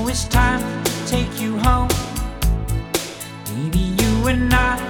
it's time to take you home. Maybe you and I